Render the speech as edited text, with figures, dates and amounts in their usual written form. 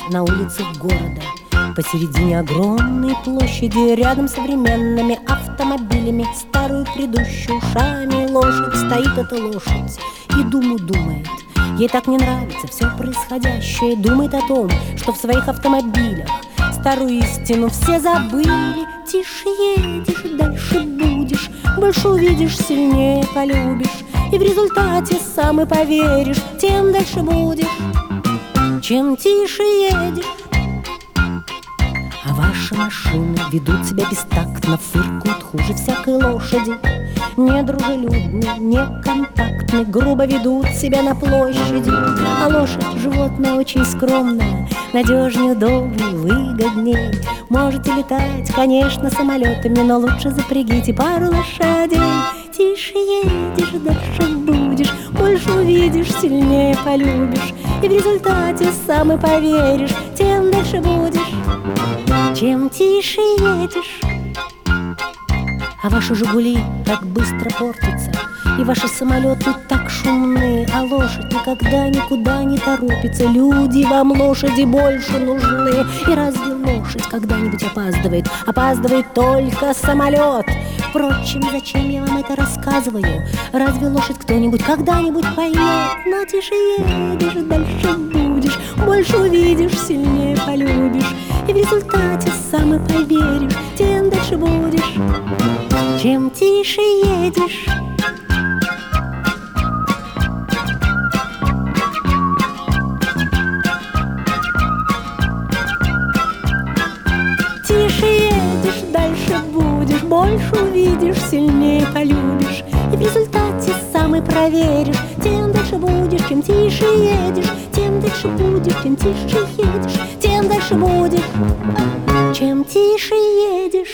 на улицах города, посередине огромной площади, рядом с современными автомобилями, старую предыдущую ушами лошадь. Стоит эта лошадь и думает. Ей так не нравится все происходящее. Думает о том, что в своих автомобилях старую истину все забыли. Тише едешь, дальше будешь, больше увидишь, сильнее полюбишь. И в результате сам и поверишь, тем дальше будешь, чем тише едешь. А ваши машины ведут себя бестактно, фыркают хуже всякой лошади. Недружелюбны, неконтактны, грубо ведут себя на площади. А лошадь — животное очень скромное, надежнее, удобнее, выгодней. Можете летать, конечно, самолетами, но лучше запрягите пару лошадей. Тише едешь, дальше будешь, больше увидишь, сильнее полюбишь. И в результате сам и поверишь, тем дальше будешь, чем тише едешь. А ваши «Жигули» так быстро портятся, и ваши самолеты так шумны, а лошадь никогда никуда не торопится. Люди вам, лошади, больше нужны. И разве лошадь когда-нибудь опаздывает? Опаздывает только самолет. Впрочем, зачем я вам это рассказываю? Разве лошадь кто-нибудь когда-нибудь поймет? Но тише едешь, дальше будешь, больше увидишь, сильнее полюбишь. И в результате сам и поверишь, тем дальше будешь, чем тише едешь. Тише едешь, дальше будешь, больше увидишь, сильнее полюбишь. И в результате сам и проверишь, тем дальше будешь, чем тише едешь. Тем дальше будешь, чем тише едешь. Тем дальше будешь, чем тише едешь.